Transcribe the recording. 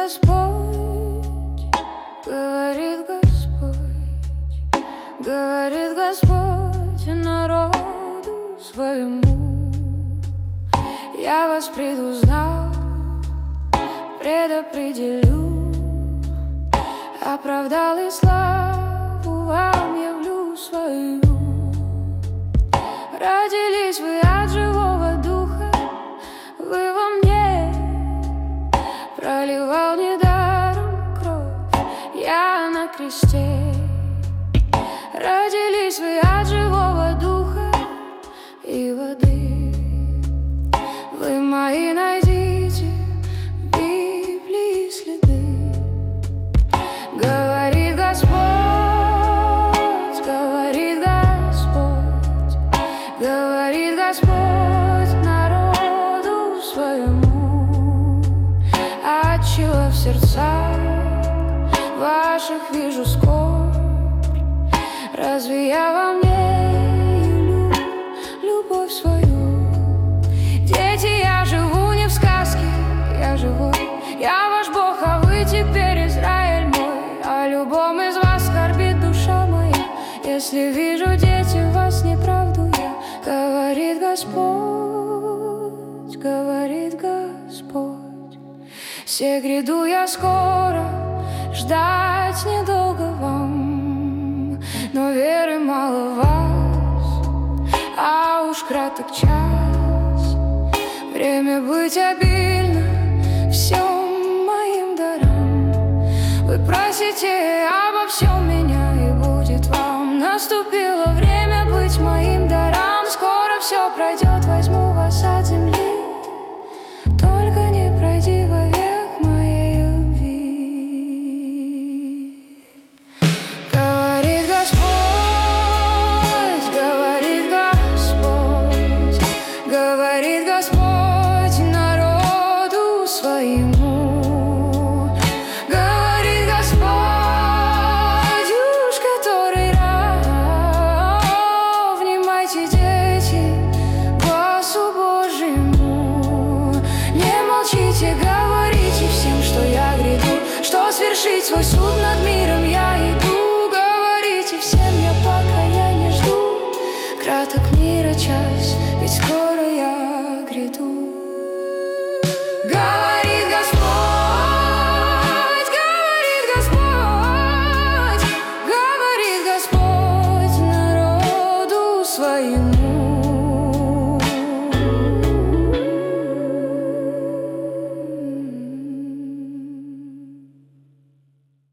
Господь, говорит Господь, говорит Господь народу своему: я вас предузнал, предопределю, оправдал и славу вам явлю свою. Родились вы от живого духа, вы во мне, проливал недаром кровь я на кресте. Родились вы от живого духа и воды, вы мои найдите в Библии следы. Говорит Господь, говорит Господь, говорит Господь народу своему: отчего в сердцах ваших вижу скорбь? Разве я вам не явлю любовь свою? Дети, я живу не в сказке, я живой, я ваш Бог, а вы теперь Израиль мой. О любом из вас скорбит душа моя, если вижу, дети, в вас неправду я. Говорит Господь, говорит Господь, все гряду я скоро, ждать недолго вам, но веры мало в вас, а уж краток час. Время быть обильно всем моим дарам. Вы просите обо всем меня, и будет вам. Наступило время быть моим дарам. Скоро все пройдет, возьму вас от земли, только не пройди вовек моей любви. Говорит Господь, говорит Господь, говорит Господь.